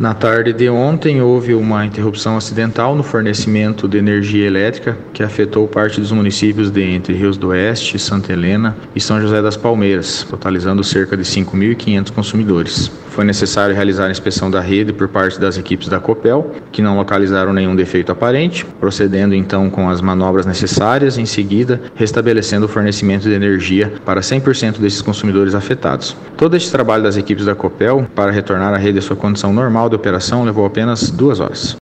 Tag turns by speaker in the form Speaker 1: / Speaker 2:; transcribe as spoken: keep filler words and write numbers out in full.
Speaker 1: Na tarde de ontem, houve uma interrupção acidental no fornecimento de energia elétrica que afetou parte dos municípios de Entre Rios do Oeste, Santa Helena e São José das Palmeiras, totalizando cerca de cinco mil e quinhentos consumidores. Foi necessário realizar a inspeção da rede por parte das equipes da Copel, que não localizaram nenhum defeito aparente, procedendo então com as manobras necessárias, em seguida restabelecendo o fornecimento de energia para cem por cento desses consumidores afetados. Todo este trabalho das equipes da Copel para retornar a rede à sua condição normal de operação levou apenas duas horas.